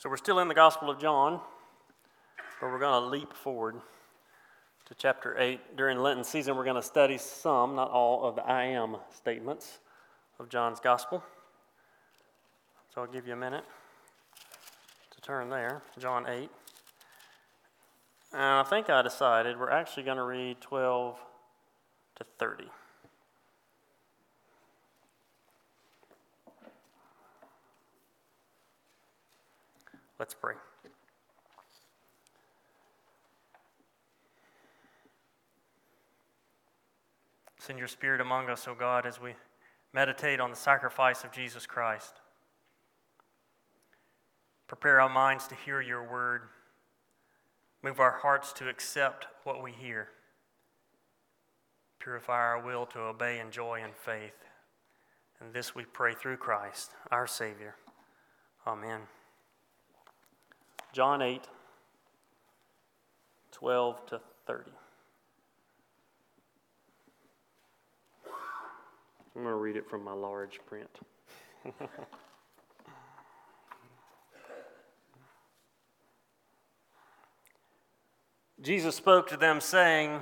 So we're still in the Gospel of John, but we're going to leap forward to chapter 8. During Lenten season, we're going to study some, not all, of the I am statements of John's Gospel. So I'll give you a minute to turn there, John 8. And I think I decided we're actually going to read 12 to 30. Let's pray. Send your Spirit among us, O God, as we meditate on the sacrifice of Jesus Christ. Prepare our minds to hear your word. Move our hearts to accept what we hear. Purify our will to obey in joy and faith. And this we pray through Christ, our Savior. Amen. John 8, 12 to 30. I'm going to read it from my large print. Jesus spoke to them, saying,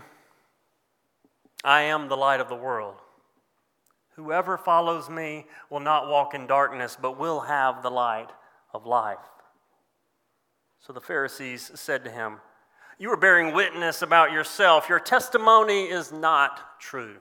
I am the light of the world. Whoever follows me will not walk in darkness, but will have the light of life. So the Pharisees said to him, You are bearing witness about yourself. Your testimony is not true.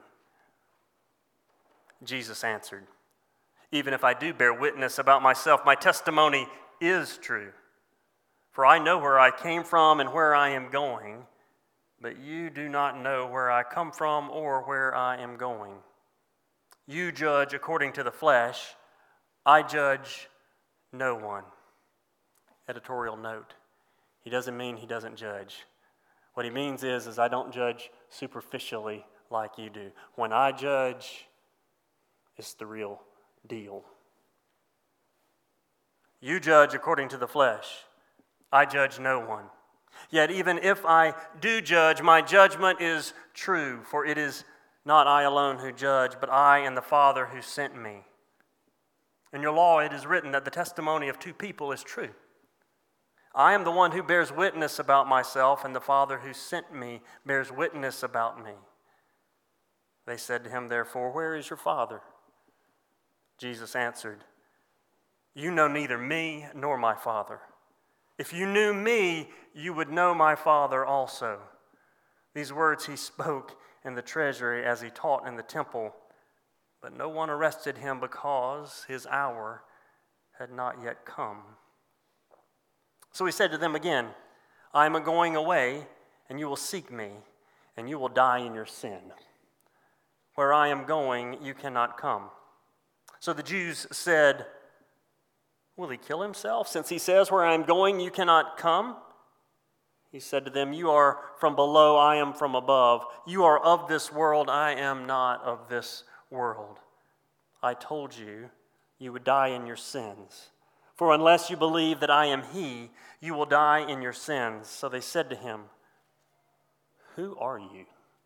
Jesus answered, Even if I do bear witness about myself, my testimony is true. For I know where I came from and where I am going, but you do not know where I come from or where I am going. You judge according to the flesh. I judge no one. Editorial note. He doesn't mean he doesn't judge. What he means is I don't judge superficially like you do. When I judge, it's the real deal. You judge according to the flesh. I judge no one. Yet even if I do judge, my judgment is true, for it is not I alone who judge, but I and the Father who sent me. In your law it is written that the testimony of two people is true. I am the one who bears witness about myself, and the Father who sent me bears witness about me. They said to him, therefore, Where is your Father? Jesus answered, You know neither me nor my Father. If you knew me, you would know my Father also. These words he spoke in the treasury as he taught in the temple, but no one arrested him because his hour had not yet come. So he said to them again, I am going away, and you will seek me, and you will die in your sin. Where I am going, you cannot come. So the Jews said, Will he kill himself, since he says, Where I am going, you cannot come? He said to them, You are from below, I am from above. You are of this world, I am not of this world. I told you, you would die in your sins. For unless you believe that I am he, you will die in your sins. So they said to him, Who are you?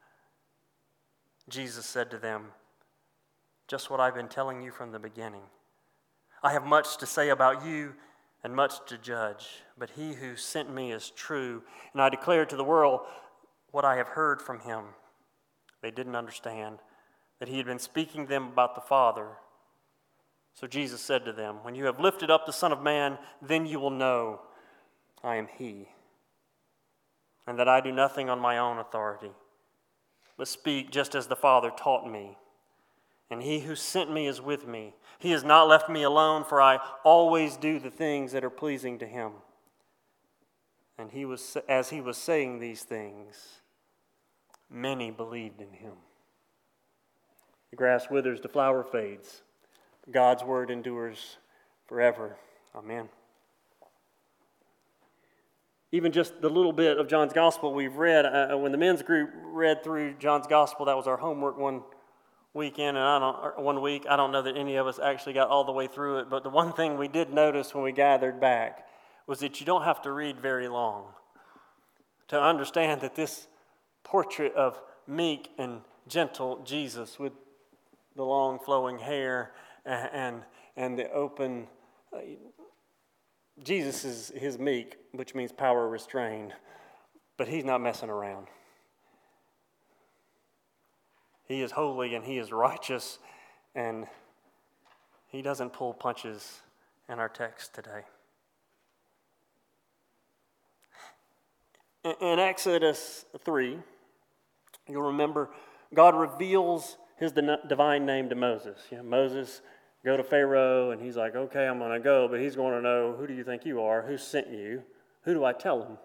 Jesus said to them, Just what I've been telling you from the beginning. I have much to say about you and much to judge, but he who sent me is true, and I declare to the world what I have heard from him. They didn't understand that he had been speaking to them about the Father. So Jesus said to them, When you have lifted up the Son of Man, then you will know I am he, and that I do nothing on my own authority, but speak just as the Father taught me. And he who sent me is with me. He has not left me alone, for I always do the things that are pleasing to him. And as he was saying these things, many believed in him. The grass withers, the flower fades. God's word endures forever. Amen. Even just the little bit of John's Gospel we've read, when the men's group read through John's Gospel, that was our homework one weekend, and 1 week. I don't know that any of us actually got all the way through it, but the one thing we did notice when we gathered back was that you don't have to read very long to understand that this portrait of meek and gentle Jesus with the long flowing hair and the open Jesus is meek, which means power restrained, but he's not messing around. He is holy and he is righteous, and he doesn't pull punches in our text today. In Exodus 3, you'll remember God reveals his divine name to Moses. Moses, go to Pharaoh, and he's like, okay, I'm going to go, but he's going to know, who do you think you are? Who sent you? Who do I tell him?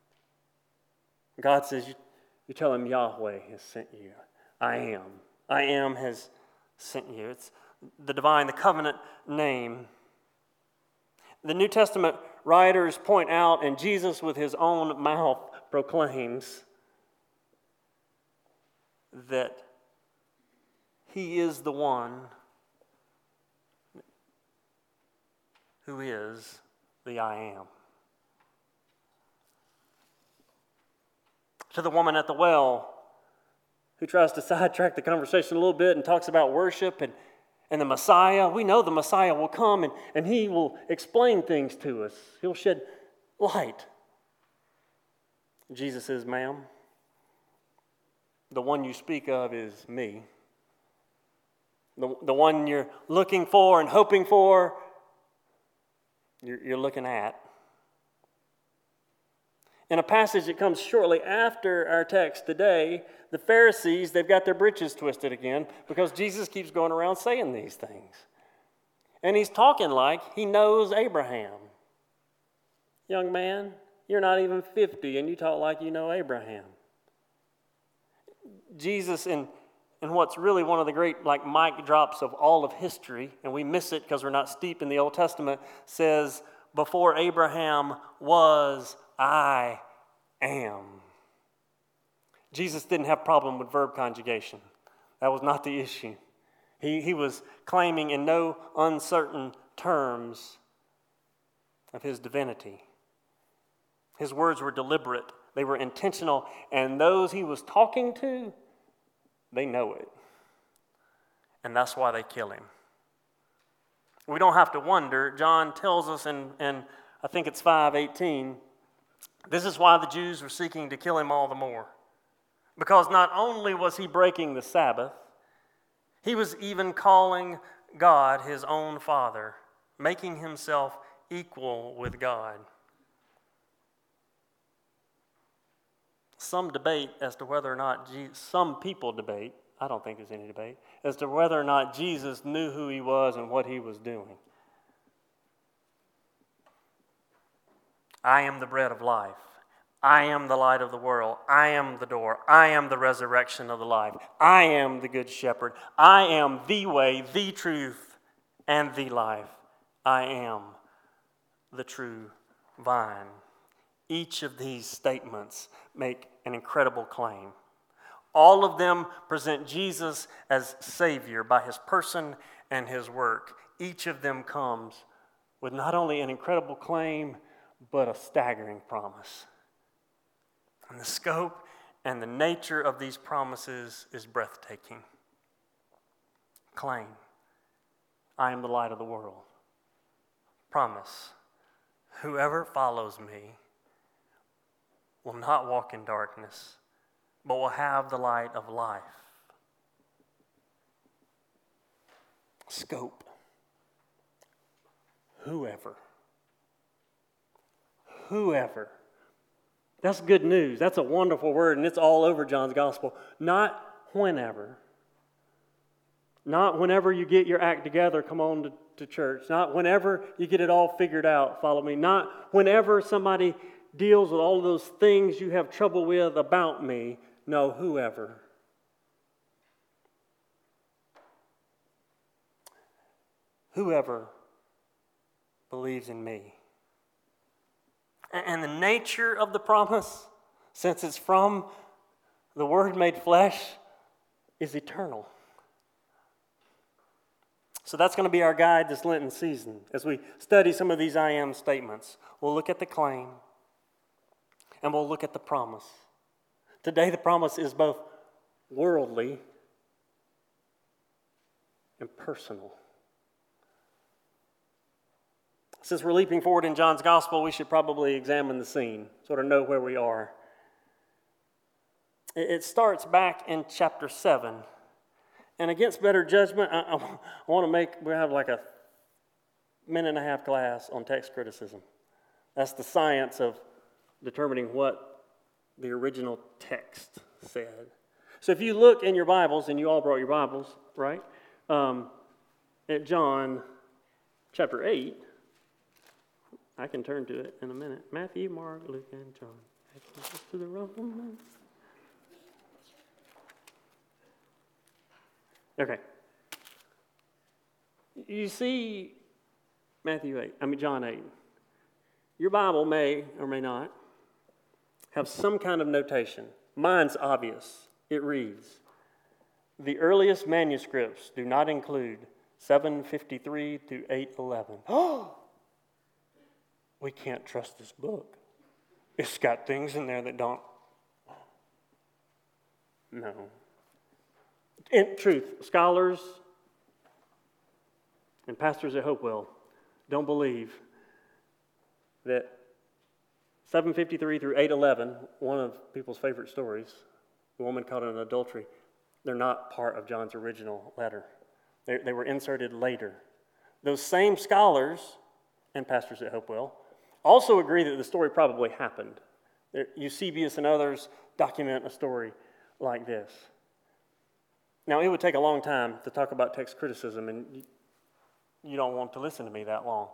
God says, you tell him Yahweh has sent you. I am. I am has sent you. It's the divine, the covenant name. The New Testament writers point out, and Jesus with his own mouth proclaims, that he is the one who is the I am. To the woman at the well, who tries to sidetrack the conversation a little bit and talks about worship and the Messiah. We know the Messiah will come and he will explain things to us. He'll shed light. Jesus says, ma'am, the one you speak of is me. The one you're looking for and hoping for, you're looking at. In a passage that comes shortly after our text today, the Pharisees, they've got their britches twisted again because Jesus keeps going around saying these things. And he's talking like he knows Abraham. Young man, you're not even 50 and you talk like you know Abraham. Jesus, in what's really one of the great mic drops of all of history, and we miss it because we're not steeped in the Old Testament, says, before Abraham was, I am. Jesus didn't have a problem with verb conjugation. That was not the issue. He was claiming in no uncertain terms of his divinity. His words were deliberate. They were intentional. And those he was talking to, they know it. And that's why they kill him. We don't have to wonder. John tells us in I think it's 5:18, this is why the Jews were seeking to kill him all the more. Because not only was he breaking the Sabbath, he was even calling God his own Father, making himself equal with God. Some debate as to whether or not some people debate, I don't think there's any debate, as to whether or not Jesus knew who he was and what he was doing. I am the bread of life. I am the light of the world. I am the door. I am the resurrection of the life. I am the good shepherd. I am the way, the truth, and the life. I am the true vine. Each of these statements make an incredible claim. All of them present Jesus as Savior by his person and his work. Each of them comes with not only an incredible claim, but a staggering promise. And the scope and the nature of these promises is breathtaking. Claim, I am the light of the world. Promise, whoever follows me will not walk in darkness, but will have the light of life. Scope, whoever. That's good news. That's a wonderful word, and it's all over John's gospel. Not whenever. Not whenever you get your act together, come on to church. Not whenever you get it all figured out, follow me. Not whenever somebody deals with all those things you have trouble with about me. No, whoever. Whoever believes in me. And the nature of the promise, since it's from the Word made flesh, is eternal. So that's going to be our guide this Lenten season. As we study some of these I am statements, we'll look at the claim and we'll look at the promise. Today the promise is both worldly and personal. Since we're leaping forward in John's gospel, we should probably examine the scene, sort of know where we are. It starts back in chapter 7. And against better judgment, I want to we have like a minute and a half class on text criticism. That's the science of determining what the original text said. So if you look in your Bibles, and you all brought your Bibles, right? At John chapter 8, I can turn to it in a minute. Matthew, Mark, Luke, and John. To the Romans. Okay. You see John 8. Your Bible may or may not have some kind of notation. Mine's obvious. It reads, the earliest manuscripts do not include 753 to 811. Oh! We can't trust this book. It's got things in there that don't. No. In truth, scholars and pastors at Hopewell don't believe that 753 through 811, one of people's favorite stories, the woman caught in adultery, they're not part of John's original letter. They were inserted later. Those same scholars and pastors at Hopewell also agree that the story probably happened. Eusebius and others document a story like this. Now, it would take a long time to talk about text criticism, and you don't want to listen to me that long.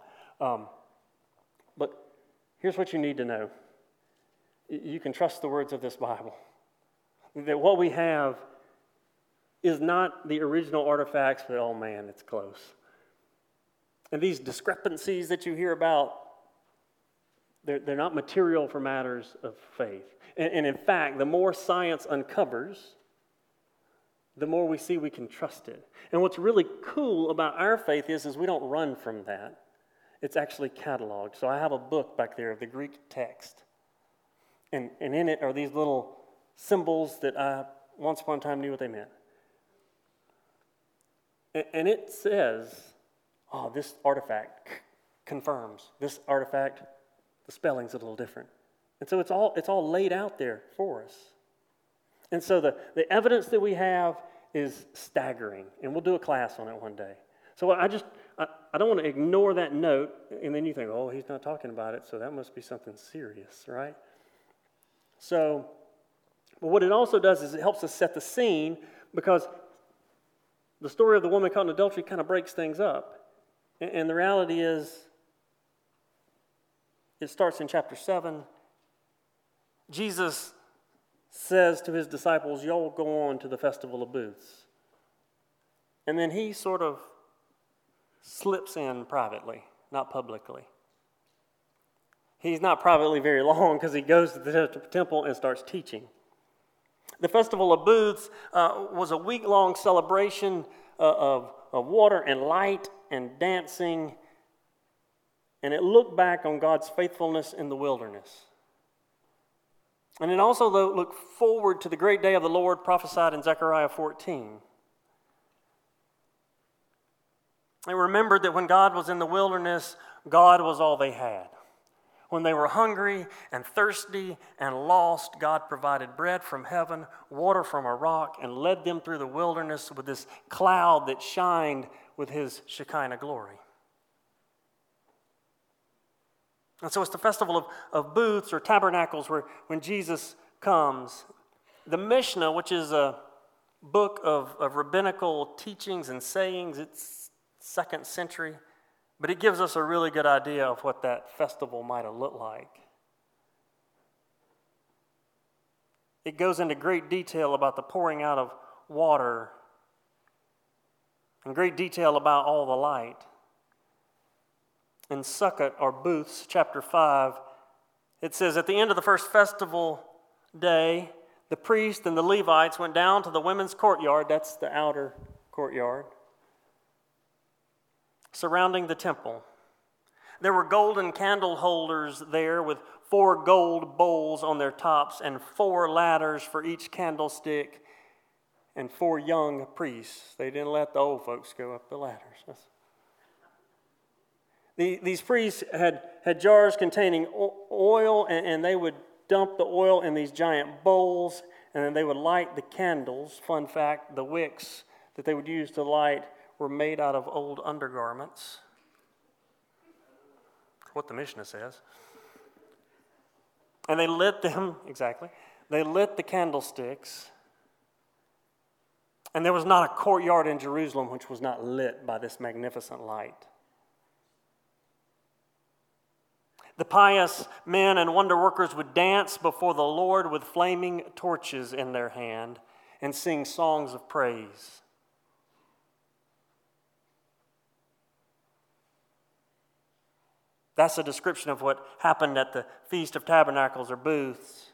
But here's what you need to know. You can trust the words of this Bible. That what we have is not the original artifacts, but oh man, it's close. And these discrepancies that you hear about, they're not material for matters of faith. And in fact, the more science uncovers, the more we see we can trust it. And what's really cool about our faith is we don't run from that. It's actually cataloged. So I have a book back there of the Greek text. And in it are these little symbols that I once upon a time knew what they meant. And it says, this artifact confirms. This artifact, the spelling's a little different. And so it's all laid out there for us. And so the evidence that we have is staggering. And we'll do a class on it one day. So I don't want to ignore that note, and then you think, he's not talking about it, so that must be something serious, right? So, but what it also does is it helps us set the scene, because the story of the woman caught in adultery kind of breaks things up. And the reality is, it starts in chapter 7. Jesus says to his disciples, y'all go on to the Festival of Booths. And then he sort of slips in privately, not publicly. He's not privately very long because he goes to the temple and starts teaching. The Festival of Booths was a week-long celebration of water and light and dancing, and it looked back on God's faithfulness in the wilderness. And it also looked forward to the great day of the Lord prophesied in Zechariah 14. They remembered that when God was in the wilderness, God was all they had. When they were hungry and thirsty and lost, God provided bread from heaven, water from a rock, and led them through the wilderness with this cloud that shined with his Shekinah glory. And so it's the Festival of Booths or Tabernacles when Jesus comes. The Mishnah, which is a book of rabbinical teachings and sayings, it's 2nd century, but it gives us a really good idea of what that festival might have looked like. It goes into great detail about the pouring out of water and great detail about all the light. In Sukkot, or Booths, chapter 5, it says, at the end of the first festival day, the priest and the Levites went down to the women's courtyard, that's the outer courtyard, surrounding the temple. There were golden candle holders there with 4 gold bowls on their tops and 4 ladders for each candlestick and 4 young priests. They didn't let the old folks go up the ladders. These priests had jars containing oil, and they would dump the oil in these giant bowls, and then they would light the candles. Fun fact, the wicks that they would use to light were made out of old undergarments. What the Mishnah says. And they lit them, exactly. They lit the candlesticks. And there was not a courtyard in Jerusalem which was not lit by this magnificent light. The pious men and wonder workers would dance before the Lord with flaming torches in their hand and sing songs of praise. That's a description of what happened at the Feast of Tabernacles or booths.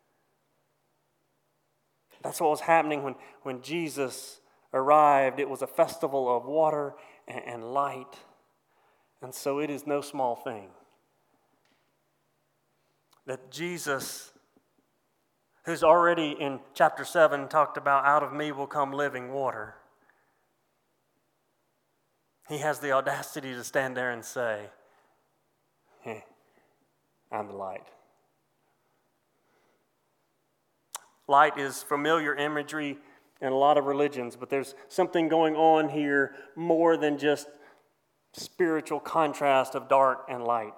That's what was happening when Jesus arrived. It was a festival of water and light. And so it is no small thing that Jesus, who's already in chapter 7 talked about, out of me will come living water. He has the audacity to stand there and say, hey, I'm the light. Light is familiar imagery in a lot of religions, but there's something going on here more than just spiritual contrast of dark and light.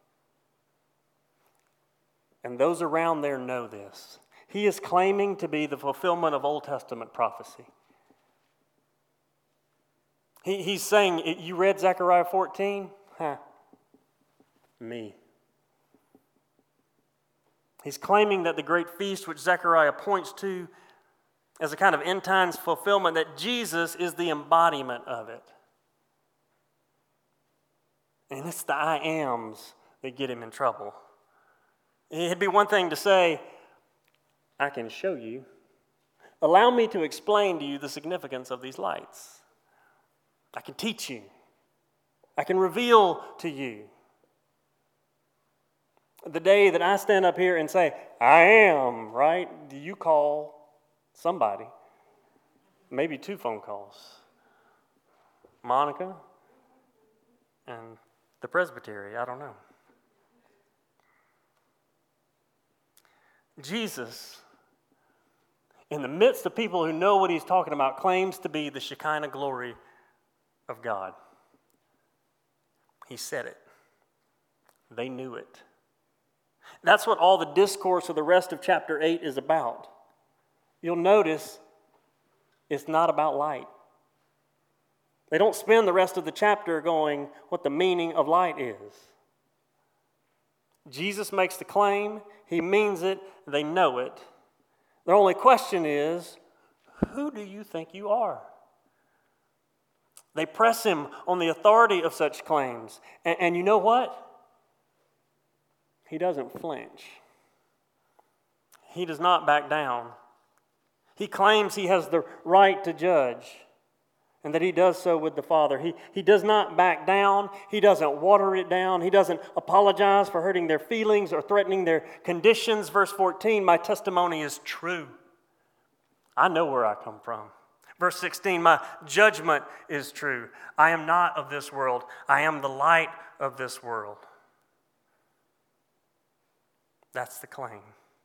And those around there know this. He is claiming to be the fulfillment of Old Testament prophecy. He's saying, you read Zechariah 14? Me. He's claiming that the great feast which Zechariah points to as a kind of end times fulfillment, that Jesus is the embodiment of it. And it's the I ams that get him in trouble. It'd be one thing to say, I can show you. Allow me to explain to you the significance of these lights. I can teach you. I can reveal to you. The day that I stand up here and say, I am, right? Do you call somebody? Maybe 2 phone calls. Monica and the presbytery, I don't know. Jesus, in the midst of people who know what he's talking about, claims to be the Shekinah glory of God. He said it. They knew it. That's what all the discourse of the rest of chapter 8 is about. You'll notice it's not about light. They don't spend the rest of the chapter going what the meaning of light is. Jesus makes the claim, he means it, they know it. The only question is, who do you think you are? They press him on the authority of such claims. And you know what? He doesn't flinch. He does not back down. He claims he has the right to judge, and that he does so with the Father. He does not back down. He doesn't water it down. He doesn't apologize for hurting their feelings or threatening their conditions. Verse 14, my testimony is true. I know where I come from. Verse 16, my judgment is true. I am not of this world. I am the light of this world. That's the claim.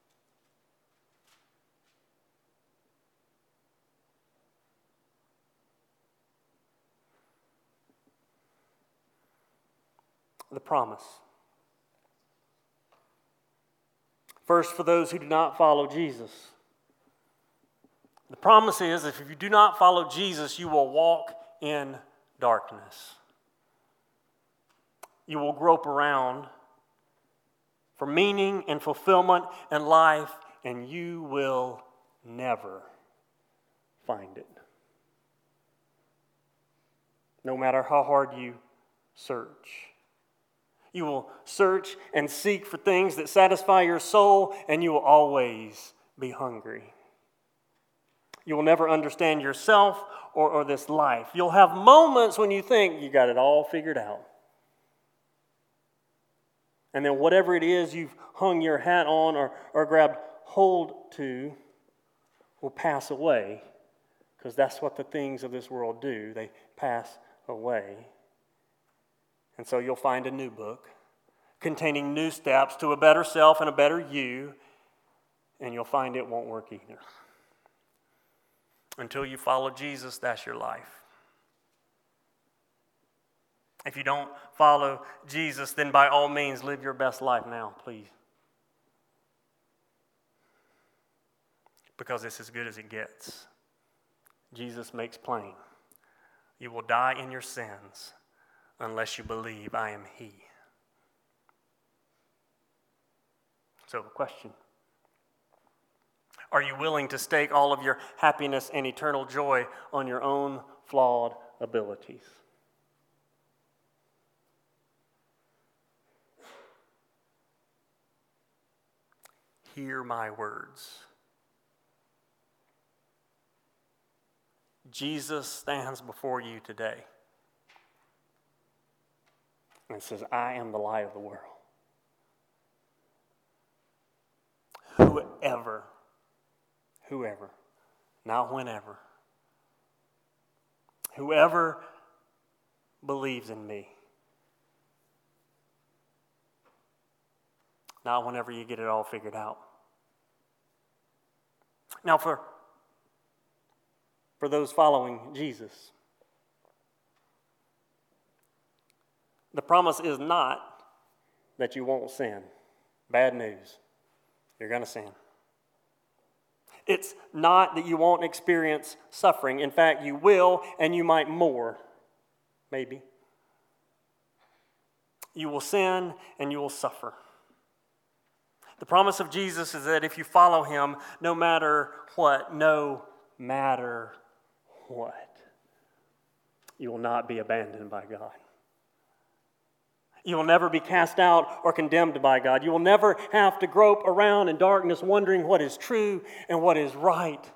The promise. First, for those who do not follow Jesus. The promise is, if you do not follow Jesus, you will walk in darkness. You will grope around for meaning and fulfillment and life, and you will never find it. No matter how hard you search. You will search and seek for things that satisfy your soul, and you will always be hungry. You will never understand yourself or this life. You'll have moments when you think you got it all figured out. And then whatever it is you've hung your hat on or grabbed hold to will pass away, because that's what the things of this world do. They pass away. And so you'll find a new book containing new steps to a better self and a better you, and you'll find it won't work either. Until you follow Jesus, that's your life. If you don't follow Jesus, then by all means live your best life now, please. Because it's as good as it gets. Jesus makes plain, you will die in your sins unless you believe I am He. So, question. Are you willing to stake all of your happiness and eternal joy on your own flawed abilities? Hear my words. Jesus stands before you today and says, I am the light of the world. Whoever, not whenever, whoever believes in me, not whenever you get it all figured out. Now, for those following Jesus, the promise is not that you won't sin. Bad news. You're going to sin. It's not that you won't experience suffering. In fact, you will, and you might more, maybe. You will sin, and you will suffer. The promise of Jesus is that if you follow Him, no matter what, you will not be abandoned by God. You will never be cast out or condemned by God. You will never have to grope around in darkness wondering what is true and what is right,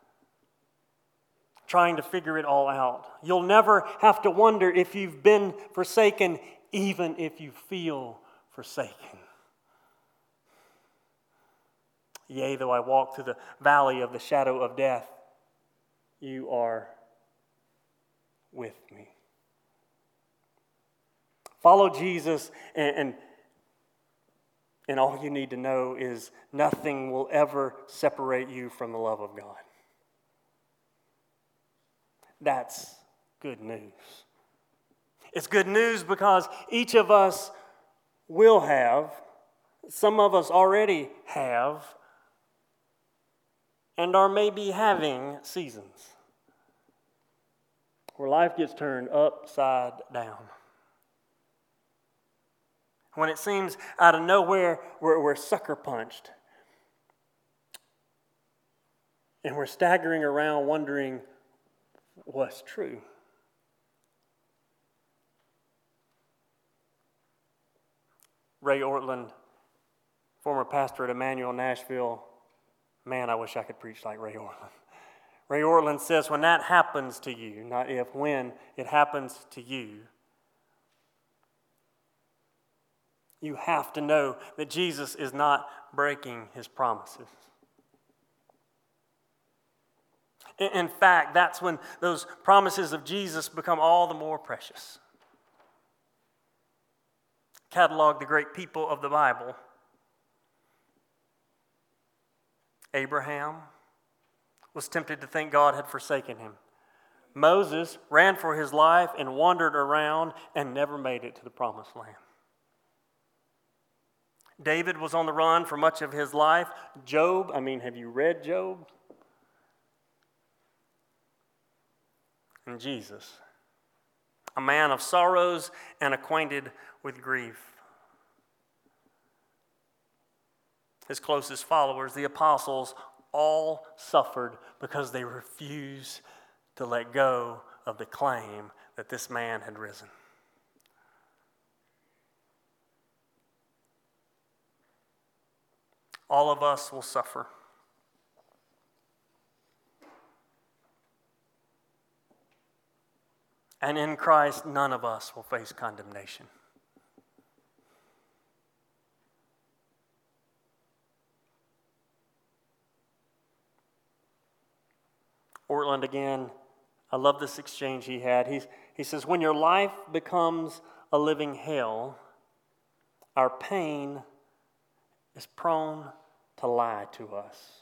trying to figure it all out. You'll never have to wonder if you've been forsaken, even if you feel forsaken. Yea, though I walk through the valley of the shadow of death, you are with me. Follow Jesus, and all you need to know is nothing will ever separate you from the love of God. That's good news. It's good news because each of us will have, some of us already have, and are maybe having seasons where life gets turned upside down. When it seems out of nowhere, we're sucker punched. And we're staggering around wondering what's true. Ray Ortlund, former pastor at Emmanuel, Nashville. Man, I wish I could preach like Ray Ortlund. Ray Ortlund says, when that happens to you, not if, when it happens to you, you have to know that Jesus is not breaking His promises. In fact, that's when those promises of Jesus become all the more precious. Catalog the great people of the Bible. Abraham was tempted to think God had forsaken him. Moses ran for his life and wandered around and never made it to the promised land. David was on the run for much of his life. Job, have you read Job? And Jesus, a man of sorrows and acquainted with grief. His closest followers, the apostles, all suffered because they refused to let go of the claim that this man had risen. All of us will suffer. And in Christ, none of us will face condemnation. Ortlund again, I love this exchange he had. He says, when your life becomes a living hell, our pain is prone to lie to us.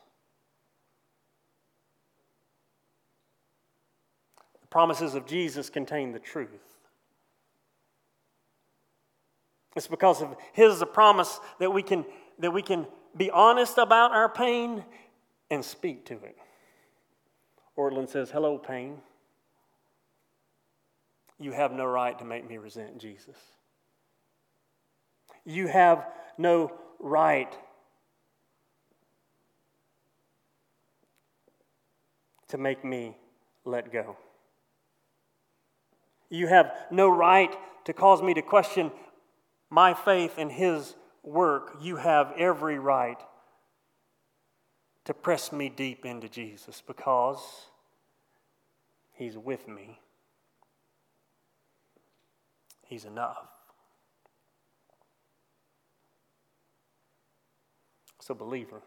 The promises of Jesus contain the truth. It's because of His promise that we can be honest about our pain and speak to it. Ortlund says, "Hello, pain. You have no right to make me resent Jesus. You have no right to make me let go. You have no right to cause me to question my faith in His work. You have every right to press me deep into Jesus because He's with me. He's enough." So, believer,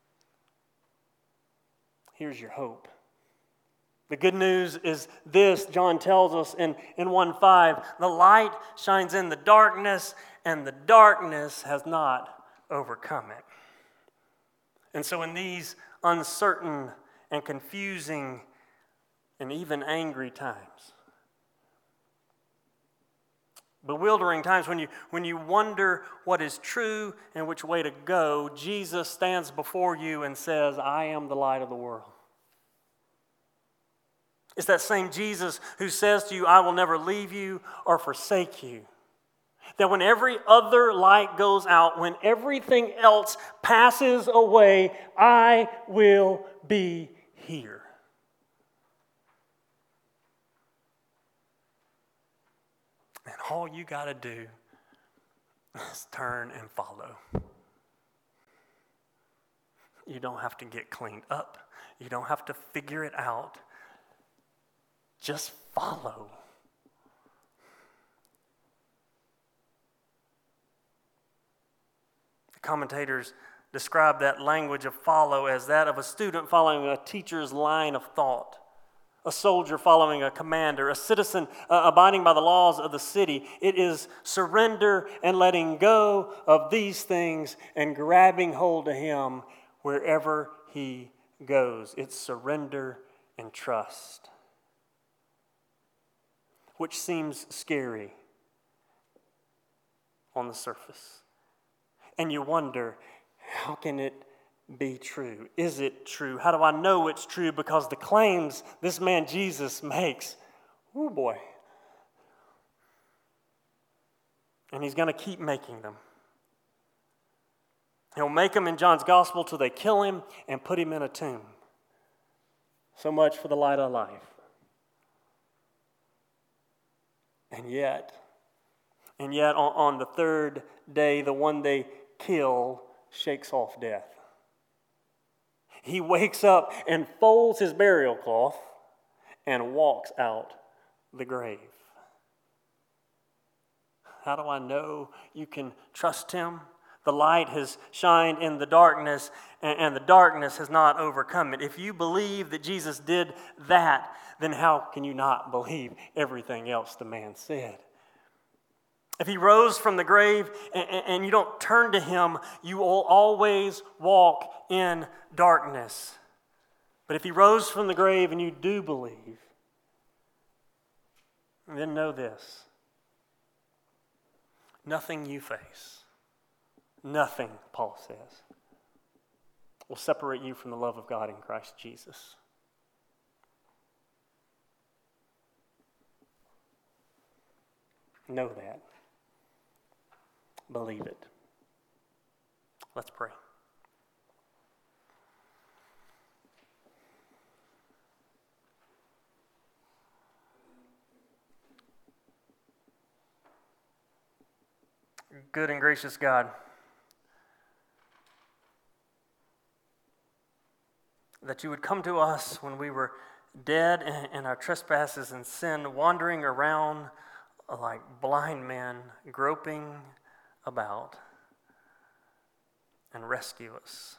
here's your hope. The good news is this: John tells us in 1:5, the light shines in the darkness, and the darkness has not overcome it. And so in these uncertain and confusing and even angry times, bewildering times when you wonder what is true and which way to go, Jesus stands before you and says, "I am the light of the world." It's that same Jesus who says to you, "I will never leave you or forsake you." That when every other light goes out, when everything else passes away, I will be here. And all you got to do is turn and follow. You don't have to get cleaned up. You don't have to figure it out. Just follow. The commentators describe that language of follow as that of a student following a teacher's line of thought, a soldier following a commander, a citizen abiding by the laws of the city. It is surrender and letting go of these things and grabbing hold of Him wherever He goes. It's surrender and trust, which seems scary on the surface. And you wonder, how can it be true? Is it true? How do I know it's true? Because the claims this man Jesus makes, oh boy. And He's going to keep making them. He'll make them in John's gospel till they kill Him and put Him in a tomb. So much for the light of life. And yet on the third day, the one they kill shakes off death. He wakes up and folds His burial cloth and walks out the grave. How do I know you can trust Him? The light has shined in the darkness, and the darkness has not overcome it. If you believe that Jesus did that, then how can you not believe everything else the man said? If He rose from the grave and you don't turn to Him, you will always walk in darkness. But if He rose from the grave and you do believe, then know this: nothing you face, nothing, Paul says, will separate you from the love of God in Christ Jesus. Know that. Believe it. Let's pray. Good and gracious God, that You would come to us when we were dead in our trespasses and sin, wandering around like blind men, groping about, and rescue us.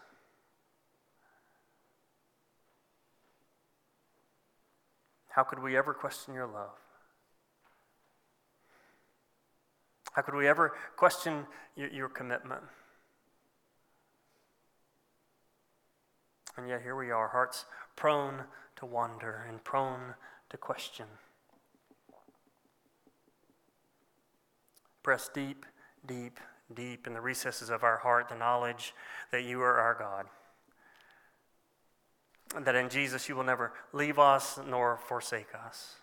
How could we ever question Your love? How could we ever question your commitment? And yet here we are, hearts prone to wander and prone to question. Press deep, deep, deep in the recesses of our heart the knowledge that you are our God. And that in Jesus you will never leave us nor forsake us.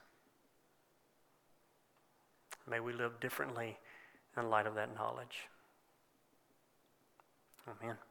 May we live differently in light of that knowledge. Amen.